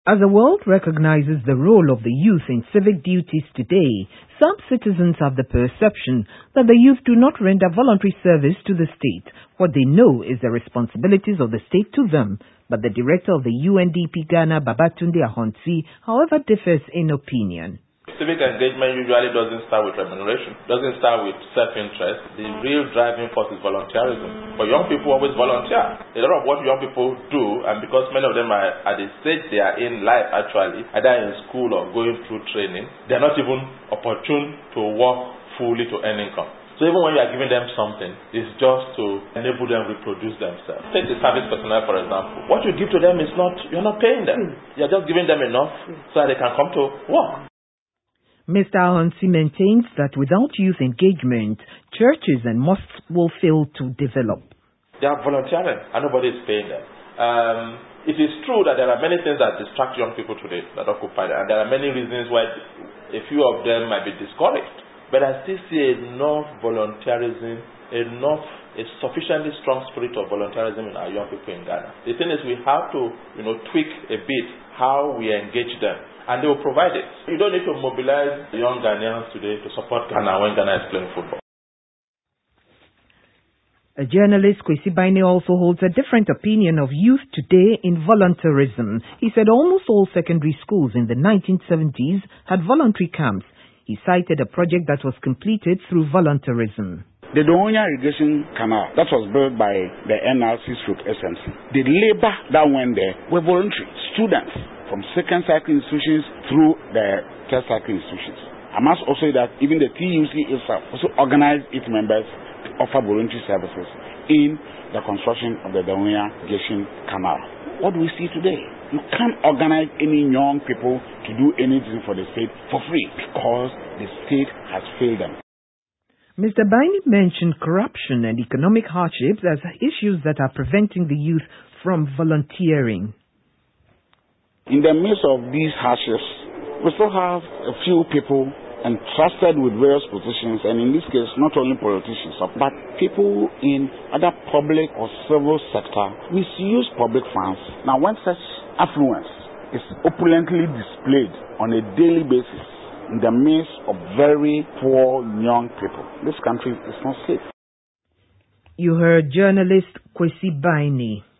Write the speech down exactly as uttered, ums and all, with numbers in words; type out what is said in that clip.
As the world recognizes the role of the youth in civic duties today, some citizens have the perception that the youth do not render voluntary service to the state. What they know is the responsibilities of the state to them. But the director of the U N D P Ghana, Babatunde Ahonsi, however, differs in opinion. Civic engagement usually doesn't start with remuneration, doesn't start with self-interest. The real driving force is volunteerism. But young people always volunteer. A lot of what young people do, and because many of them are at the stage they are in life actually, either in school or going through training, they are not even opportune to work fully to earn income. So even when you are giving them something, it's just to enable them reproduce themselves. Take the service personnel, for example. What you give to them is not, you're not paying them. You're just giving them enough so that they can come to work. Mister Ahonsi maintains that without youth engagement, churches and mosques will fail to develop. They are volunteering and nobody is paying them. Um, it is true that there are many things that distract young people today that occupy them, and there are many reasons why a few of them might be discouraged. But I still see enough volunteerism, enough, a sufficiently strong spirit of volunteerism in our young people in Ghana. The thing is we have to, you know, tweak a bit how we engage them. And they will provide it. You don't need to mobilize young Ghanaians today to support Ghana when Ghana is playing football. A journalist, Kwesi Baine, also holds a different opinion of youth today in volunteerism. He said almost all secondary schools in the nineteen seventies had voluntary camps. He cited a project that was completed through volunteerism. The Dohonya Irrigation Canal that was built by the N R C stroke S M C. The labor that went there were voluntary. Students from second cycle institutions through the third cycle institutions. I must also say that even the T U C itself also organized its members to offer voluntary services in the construction of the Dohonya Irrigation Canal. What do we see today? You can't organize any young people to do anything for the state for free because the state has failed them. Mister Baine mentioned corruption and economic hardships as issues that are preventing the youth from volunteering. In the midst of these hardships, we still have a few people entrusted with various positions, and in this case, not only politicians, but people in other public or civil sector misuse public funds. Now, when such affluence is opulently displayed on a daily basis in the midst of very poor young people, this country is not safe. You heard journalist Kwesi Baine.